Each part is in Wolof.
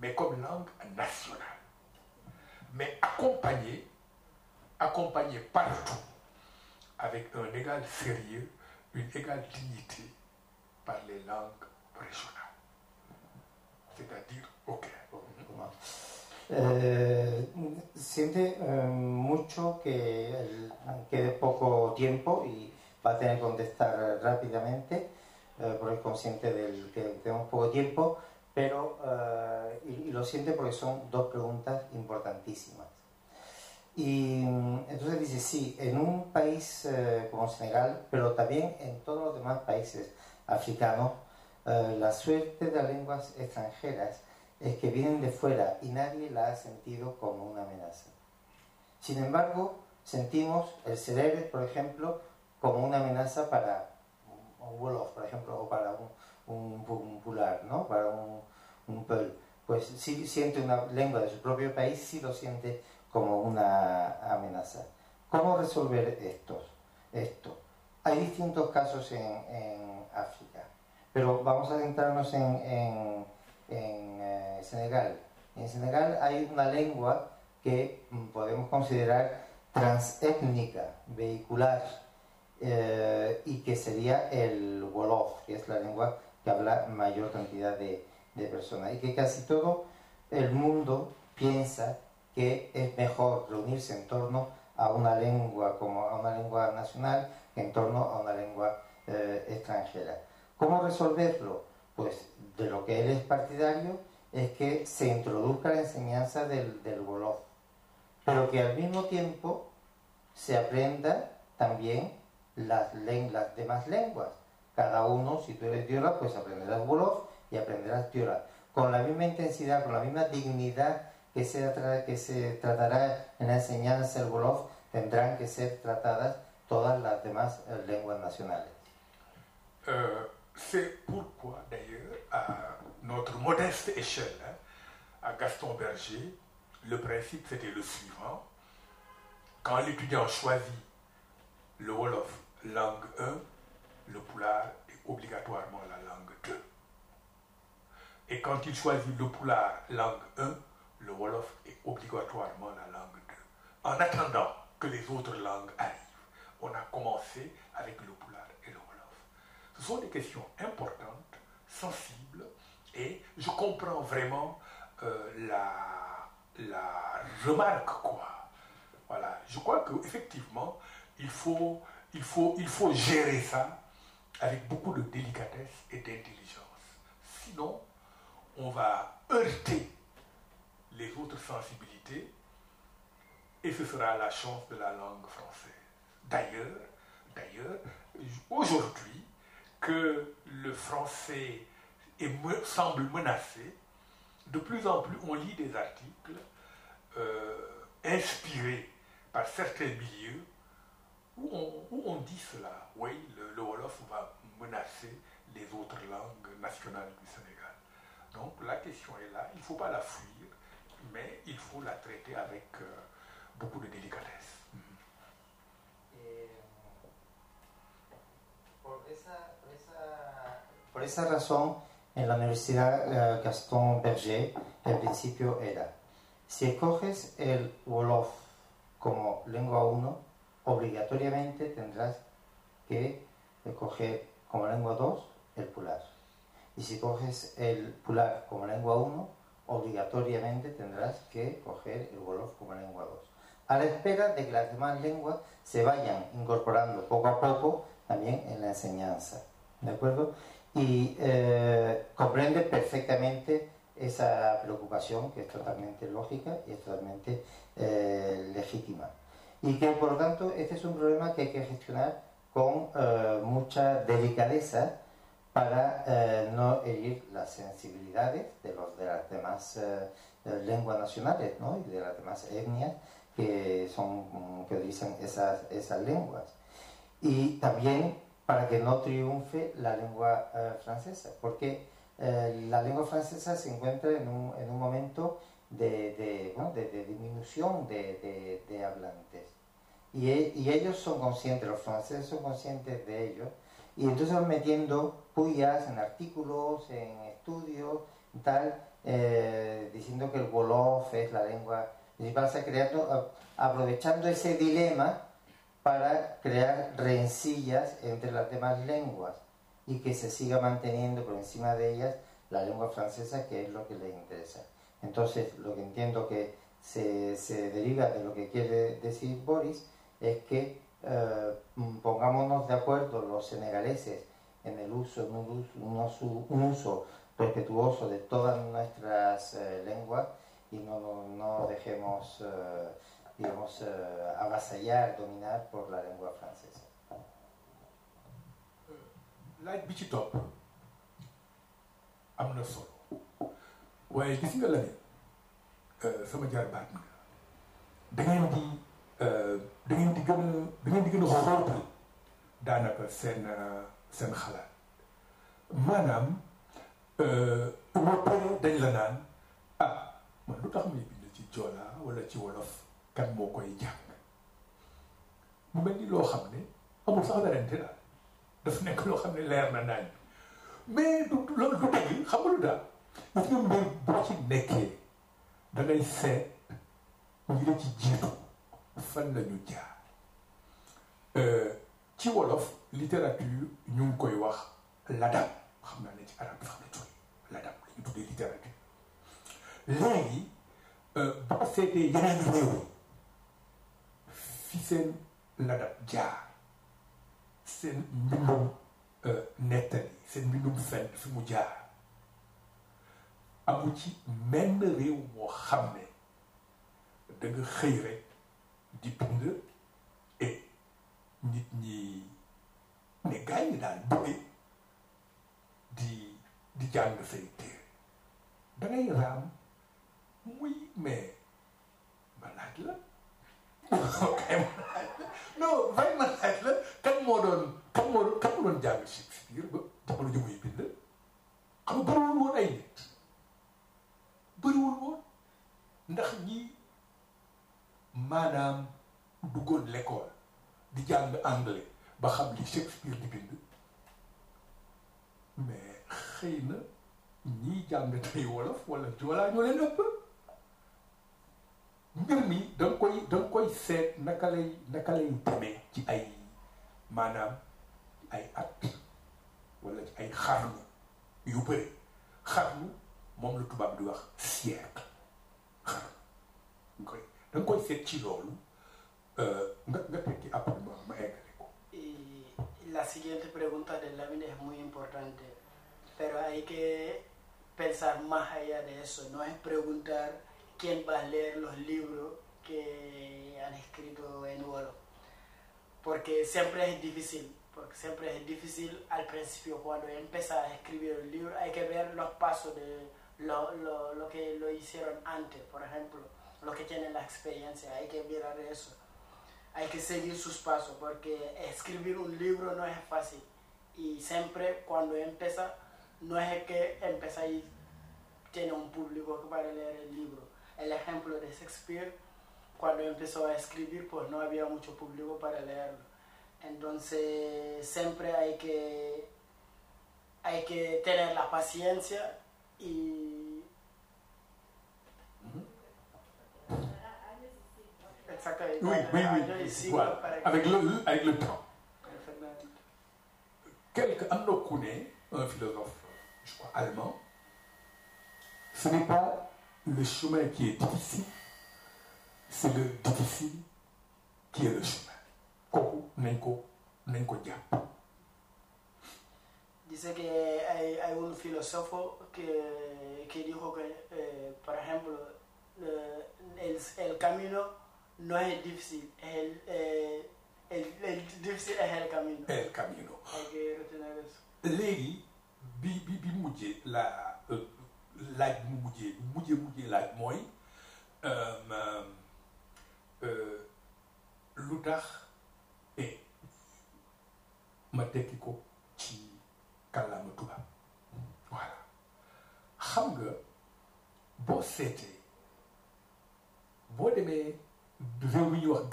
mais comme langue nationale, mais accompagnée partout, avec un égal sérieux, une égale dignité par les langues régionales. C'est-à-dire, ok. Siente mucho que quede poco tiempo y va a tener que contestar rápidamente, porque es consciente del que tenemos poco tiempo, pero y lo siente porque son dos preguntas importantísimas. Y entonces dice, sí, en un país como Senegal, pero también en todos los demás países africanos, la suerte de las lenguas extranjeras es que vienen de fuera y nadie la ha sentido como una amenaza. Sin embargo, sentimos el Serer, por ejemplo, como una amenaza para un Wolof, por ejemplo, o para un Pular, ¿no? Para un Peul. Pues si siente una lengua de su propio país, sí lo siente como una amenaza. ¿Cómo resolver esto? Hay distintos casos en África, pero vamos a centrarnos en Senegal. En Senegal hay una lengua que podemos considerar transétnica, vehicular, y que sería el Wolof, que es la lengua que habla mayor cantidad de personas, y que casi todo el mundo piensa que es mejor reunirse en torno a una lengua como a una lengua nacional que en torno a una lengua extranjera. ¿Cómo resolverlo? Pues de lo que él es partidario es que se introduzca la enseñanza del Wolof, pero que al mismo tiempo se aprenda también las demás lenguas. Cada uno, si tú eres diola, pues aprenderás Wolof y aprenderás diola, con la misma intensidad, con la misma dignidad que se tratará en la enseñanza del Wolof, tendrán que ser tratadas todas las demás lenguas nacionales. C'est pourquoi, d'ailleurs, à notre modeste échelle, à Gaston Berger, le principe c'était le suivant. Quand l'étudiant choisit le Wolof langue 1, le Pulaar est obligatoirement la langue 2. Et quand il choisit le Pulaar langue 1, le Wolof est obligatoirement la langue 2. En attendant que les autres langues arrivent, on a commencé avec le Pulaar et le Wolof. Ce sont des questions importantes, sensibles, et je comprends vraiment la remarque, quoi. Voilà. Je crois qu'effectivement, il faut gérer ça avec beaucoup de délicatesse et d'intelligence. Sinon, on va heurter les autres sensibilités et ce sera la chance de la langue française. D'ailleurs, aujourd'hui, que le français semble menacé, de plus en plus on lit des articles inspirés par certains milieux où on dit cela. Oui, le Wolof va menacer les autres langues nationales du Sénégal. Donc la question est là, il ne faut pas la fuir, mais il faut la traiter avec beaucoup de délicatesse. Por esa razón, en la Universidad Gaston Berger, el principio era, si escoges el Wolof como lengua 1, obligatoriamente tendrás que escoger como lengua 2 el Pulaar. Y si coges el Pulaar como lengua 1, obligatoriamente tendrás que coger el Wolof como lengua 2. A la espera de que las demás lenguas se vayan incorporando poco a poco también en la enseñanza. ¿De acuerdo? Y comprende perfectamente esa preocupación, que es totalmente lógica y es totalmente legítima. Y que, por lo tanto, este es un problema que hay que gestionar con mucha delicadeza para no herir las sensibilidades de las demás lenguas nacionales, ¿no? Y de las demás etnias que utilizan esas lenguas. Y también para que no triunfe la lengua francesa, porque la lengua francesa se encuentra en un momento de disminución de hablantes. Y ellos son conscientes, los franceses son conscientes de ello, y entonces van metiendo pullas en artículos, en estudios, tal, diciendo que el Wolof es la lengua principal, se creando, aprovechando ese dilema para crear rencillas entre las demás lenguas y que se siga manteniendo por encima de ellas la lengua francesa, que es lo que les interesa. Entonces, lo que entiendo que se deriva de lo que quiere decir Boris es que pongámonos de acuerdo los senegaleses en el uso, un uso respetuoso de todas nuestras lenguas y no dejemos, digamos, avasallar, dominar por la lengua francesa. laaj bi ci topp am na solo waaye gis nga la ne sama jarbaat nga da ngeen di gën a xóotal daanaka seen xalaat maanaam woppee dañ la naan man lu tax muy bind ci joola wala ci wolof kan moo koy jàng mu mel ni loo xam ne amul sax werante daal daf nekk loo xam ne leer na naañ mais loolu du dëgg xam nga lu daal gis nga mbir boo ci nekkee da ngay seet ñi la ci jiitu fan la ñu jaar ci wolof littérature ñu ngi koy wax ladam xam naa ne ci arab dafa am na jóge ladam la ñu tuddee littérature léegi boo seetee yeneen réew yi fi seen ladam jaar seen mbindum nettali seen mbindum fenn fi mu jaar amu ci menn réew moo xam ne da nga xëy rek di bind et nit ñi ne gaañ ñi daal bëgge di jàng say téere da ngay raam muy mais ma laaj la non fay ma laaj la kan moo doon jàng Shakespeare ba jamono ji muy bind xam nga bëriwul woon ay nit bëriwul woon ndax ñi maanaam duggoon l'école di jàng anglais ba xam li Shakespeare di bind mais xëy na ñiy jàng tey wolof wala joolaa ñoo leen ëpp mbir mi da nga koy seet naka lay demee ci ay maanaam ay at wala ci ay xarnu yu bëri xarnu moom la tubaab di wax siècle xarnu da nga koy seet ci loolu nga tekki après ma eggale ko. La siguiente pregunta de Lamine es muy importante, pero hay que pensar más allá de eso. No es preguntar quién va a leer los libros que han escrito en Wolof, porque siempre es difícil. Porque siempre es difícil al principio, cuando empieza a escribir el libro, hay que ver los pasos de lo que lo hicieron antes, por ejemplo, los que tienen la experiencia, hay que mirar eso. Hay que seguir sus pasos, porque escribir un libro no es fácil. Y siempre cuando empieza, no es que empieza y tiene un público para leer el libro. El ejemplo de Shakespeare, cuando empezó a escribir, pues no había mucho público para leerlo. Entonces siempre hay que tener la paciencia y... Exactamente. Oui. Voilà. Avec le temps. Am na ku ne, un philosophe, je crois, allemand, ce n'est pas le chemin qui est difficile, c'est le difficile qui est le chemin. Kooku nañ ko jàpp. Dice que hay un filósofo que dijo que, por ejemplo, el camino no es difícil, el difícil es el camino. El camino. Hay que retener eso. Léegi bi mujjee laaj mujjee laaj mooy lu tax ma tekki ko ci kàllaama tubaab voilà xam nga boo seetee boo demee réew mi ñuy wax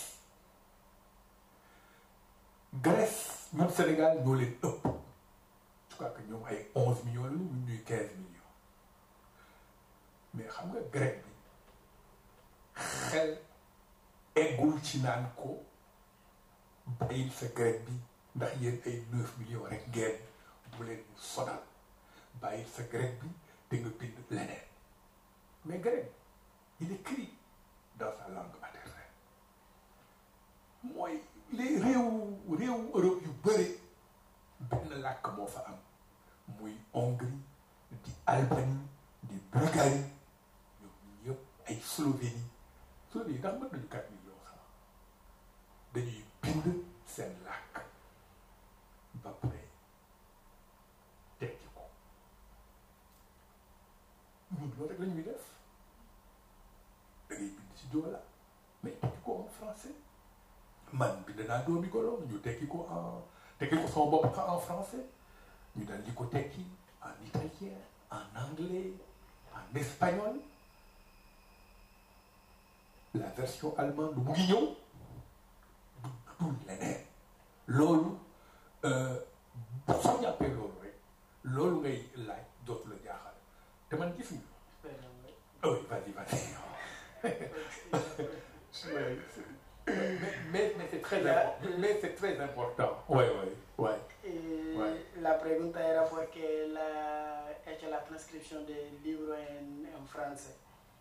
Grèce ñun Sénégal ñoo leen ëpp je crois que ñoom ay 11 millions la ñun ñuy 15 millions mais xam nga grec bi xel eggul ci naan ko bàyyil sa grec bi ndax yéen ay 9 millions rek ngeen bu leen sonal bàyyil sa grec bi te nga bind leneen mais grec il écrit dans sa langue maternelle mooy les réewu Europe yu bëri benn làkk moo fa am muy Hongrie di Albanie di Bulgarie ñoom ñëpp ay Slovénie ndax mën nañu 4 millions sax dañuy bind seen làkk ba pare tekki ko ñun loolu rek la ñuy def da ngay bind ci Joola mais tekki ko en français man bind naa doomi golo ñu tekki ko sama bopp en français ñu dal di ko tekki en italien en anglais en espagnol la version allemande mu ngi ñëw du leneen loolu soo jàppee loolu rek loolu ngay laaj dootu la jaaxal te man gis nga. oui vas-y. mais c'est très important. Oui. La pregunta era porque él ha hecho la transcripción del libro en francés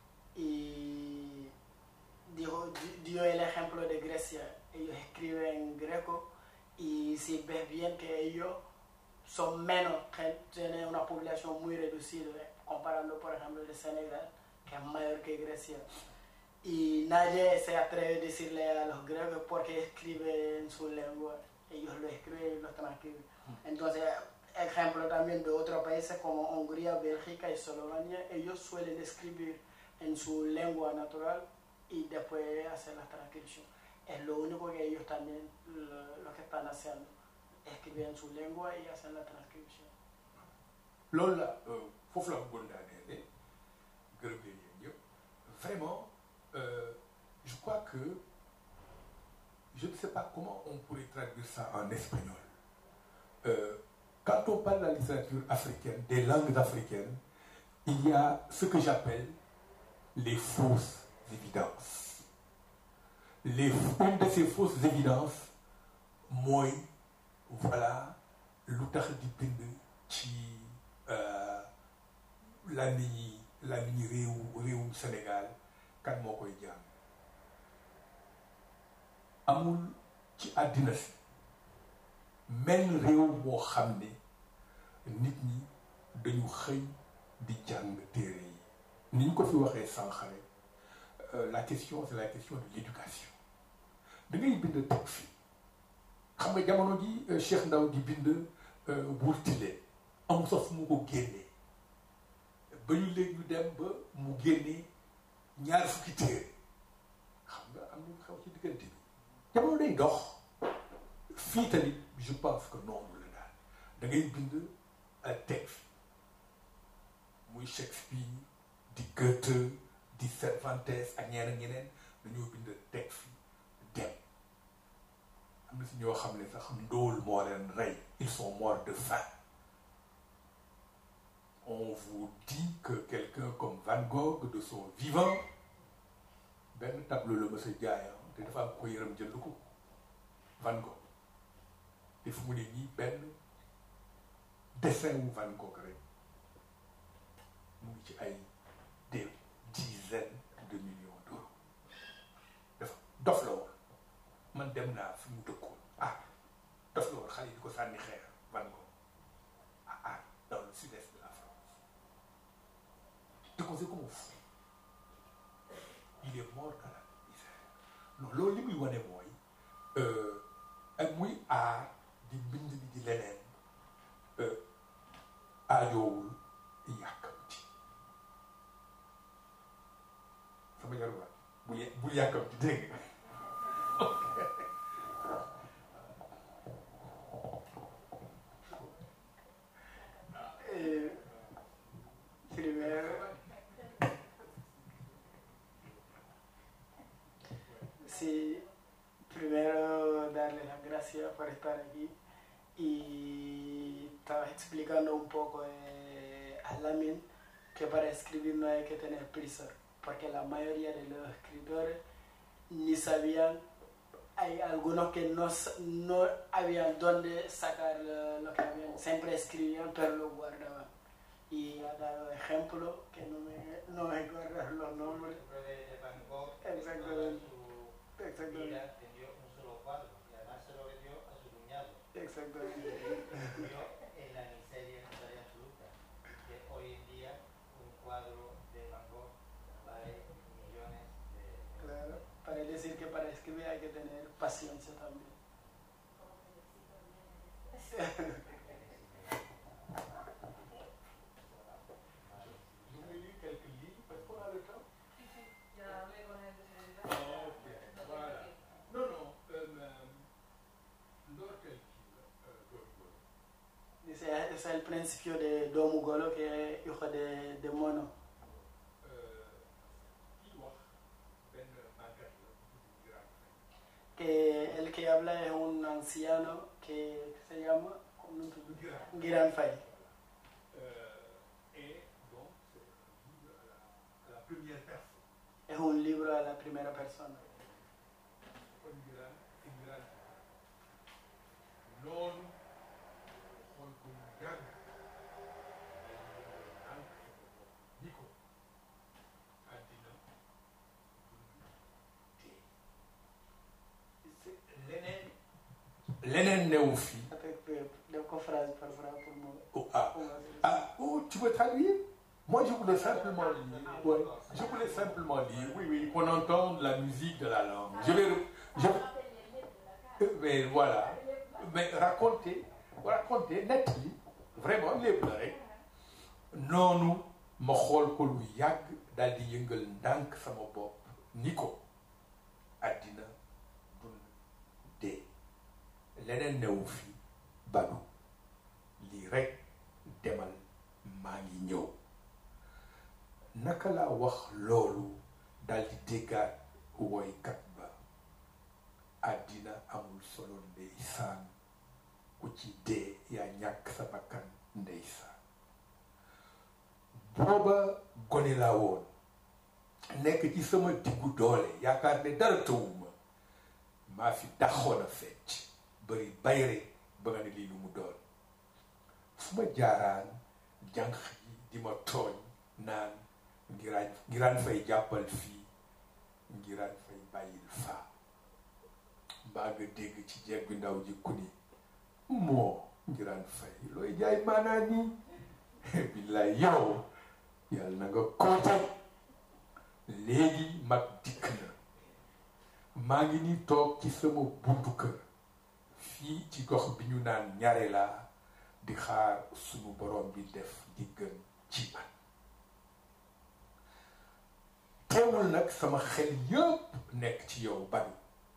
y dio el ejemplo de Grecia. Ellos escriben en greco y si ves bien que ellos son menos, tienen una población muy reducida, comparando por ejemplo el Senegal, que es mayor que Grecia. Y nadie se atreve a decirle a los griegos porque escriben su lengua. Ellos lo escriben y lo transcriben. Entonces, ejemplo también de otros países como Hungría, Bélgica y Eslovenia, ellos suelen escribir en su lengua natural y después hacer la transcripción. Es lo único que ellos también lo que están haciendo. Escribir en su lengua y hacer la transcripción. Lola, foofu la bëggoon daaneel gërëm leen yéen ñëpp vraiment je crois que je ne sais pas comment on pourrait traduire ça en espagnol. Quand on parle de la littérature africaine, des langues africaines, il y a ce que j'appelle les fausses évidences. Une de ces fausses évidences mooy voilà lu tax di bind ci làmmiñi réewu Sénégal kan moo koy jàng amul ci àddina si menn réew moo xam ne nit ñi dañu xëy di jàng téere yi ni ñu ko fi waxee sànq rek la question c'est la question de l'éducation da ngay bind teg fi xam nga jamono ji Cheikh Ndaw di bind wurtile amul sax fu mu ko génnee ba ñu léegi ñu dem ba mu génnee ñaar fukki téere xam nga am na xew ci diggante bi jamono day dox fii tamit je pense que noonu la daal da ngay bind texte muy Shakespeare di Goethe di Cervantes ak ñeneen dañoo bind texte dem am na si ñoo xam ne sax ndóol moo leen rey ils sont morts de faim. On vous dit que quelqu'un comme Van Gogh de son vivant benn tableau la mës a jaay te dafa am ko yërëm jënd ko Van Gogh te fu mu ne nii benn dessin wu Van Gogh rek mu ngi ci ay des dizaines de millions d'euros dafa dof la woon man dem naa fi mu dëkkoon dof la woon xale yi di ko sànni xeer Van Gogh dans le sud-est de la France te ko c'est comme fou il est mort dans la misère non loolu li muy wane mooy ak muy aar di bind bi di leneen aajoowul yàkkamti sama yaruwaat bu yàkkamti dégg nga Primero darle las gracias por estar aquí y estaba explicando un poco a Lamine que para escribir no hay que tener prisa, porque la mayoría de los escritores ni sabían, hay algunos que no habían dónde sacar lo que habían, siempre escribían pero lo guardaban. Y ha dado ejemplo que no me acuerdo los nombres. De Van Gogh, Exactamente. Su vida vendió un solo cuadro y además se lo vendió a su cuñado. Exactamente. Murió en la miseria total y absoluta. Que hoy en día un cuadro de Van Gogh vale millones de euros. Claro, para decir que para escribir hay que tener paciencia también. Ese es el principio de Doomu Golo, que es hijo de Mono. Que el que habla es un anciano que se llama Giran Fay. Es un libro a la primera persona. leneen newu fi. Oh, tu veux traduire? Moi, je voulais simplement lire. Ouais, je voulais simplement lire. Oui, oui, qu'on entende la musique de la langue. Mais voilà. Mais raconter, nettali, vraiment lépp la rek. Noonu ma xool ko lu yàgg daal di yëngal ndànk sama bopp ni ko àddina dund dee leneen newu fi badu lii rek demal maa ngi ñëw. Naka laa wax loolu daal di déggaat woykat ba àddina amul solo ndeysaan ku ci dee yaa ñàkk sa bakkan ndeysaan. Booba gone laa woon nekk ci sama diggu doole yaakaar ne dara tawuma maa fi daxoon a fecc bari bayre ba nga ne lii lu mu doon. fu ma jaaraan jànq yi di ma tooñ naan ngiraan fay jàppal fii ngiraan fay bàyyil faa. mbaa nga dégg ci jeeg bi ndaw ji ku ni moo ngiraan fay looy jaay maanaa nii billaay yow yàlla na nga kontaan. léegi mag dikk na maa ngi ni toog ci sama buntu kër fii ci gox bi ñu naan ñare laa di xaar sunu borom bi def di gën ci man. teewul nag sama xel yëpp nekk ci yow Badou.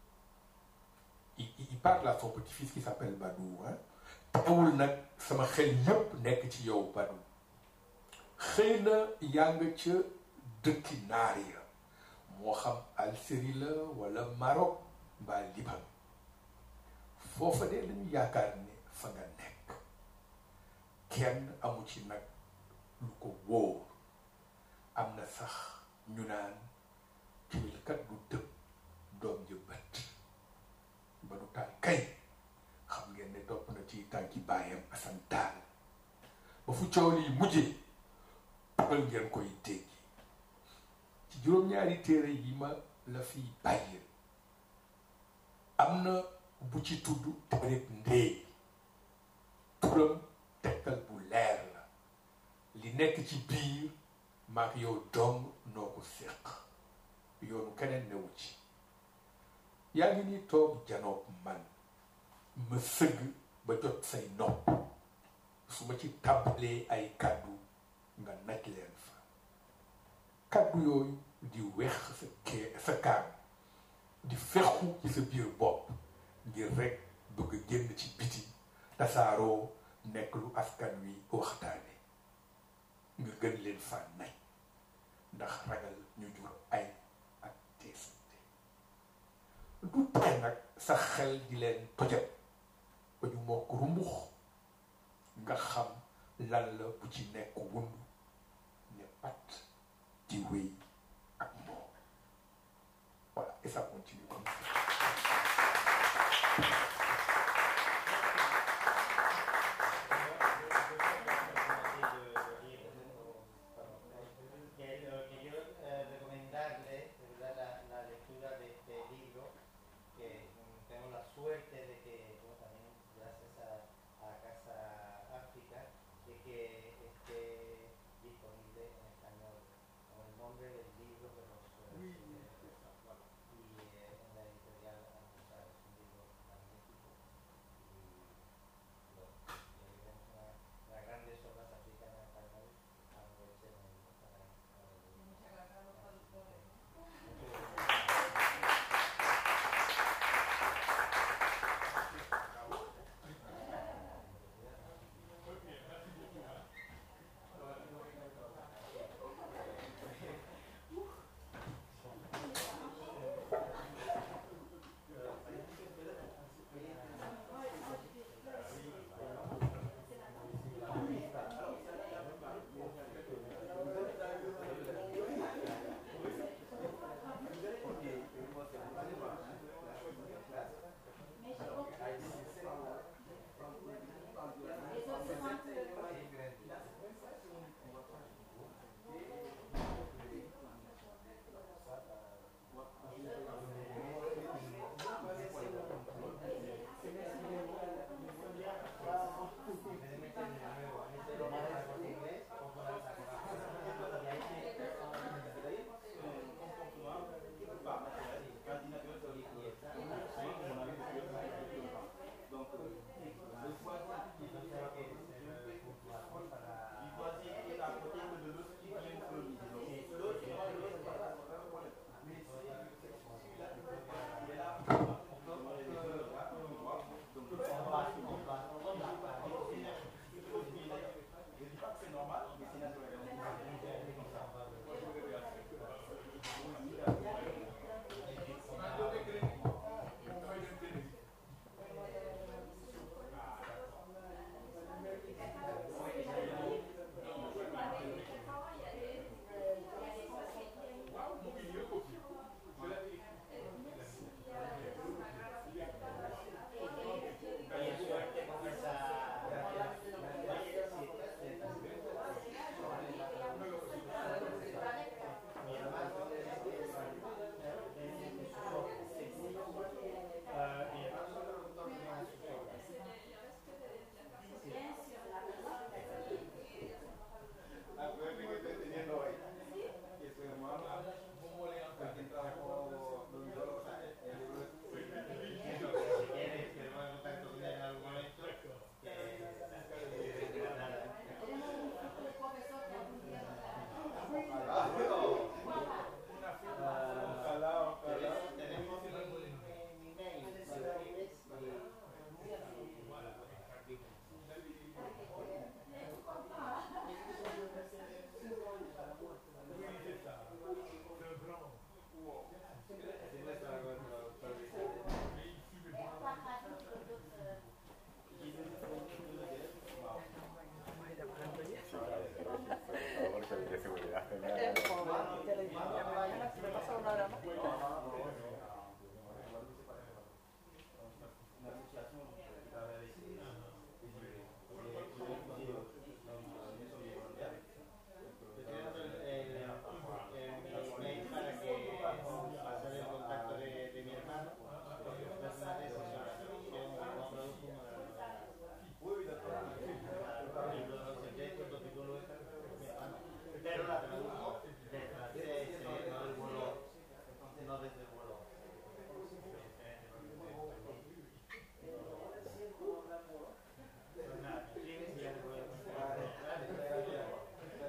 Il parle à son petit-fils qui s'appelle Badou. Teewul nag sama xel yëpp nekk ci yow Badou. xëy na yaa nga ca dëkki naar ya moo xam Algérie la wala Maroc mbaa Liban foofa de lañu yaakaar ne fa nga nekk kenn amu ci nag lu ko wóor. am na sax ñu naan kiwilkat du tëb doom ja bët. Badou Tall kay xam ngeen ne topp na ci tànki baayam Assane Tall ba fu coow lii mujjee tugal ngeen koy dégg ci juróom-ñaari téere yi ma la fiy bàyyil am na bu ci tudd téereb ndéey. turam tegtal bu leer la li nekk ci biir maak yow dong noo ko séq yoonu keneen newu ci. yaa ngi ni toog janoog man ma sëgg ba jot say nopp su ma ci tàmbalee ay kàddu nga naj leen fa. kàddu yooyu di wex sa kaam di fexu ci sa biir bopp ngir rek bëgg a génn ci biti tasaaroo nekk lu askan wi waxtaane nga gën leen fa naj ndax ragal ñu jur ay ak teesante. du tee nag sa xel di leen tojat ba ñu mokk rumbux nga xam lan la bu ci nekk wund ne Gracias.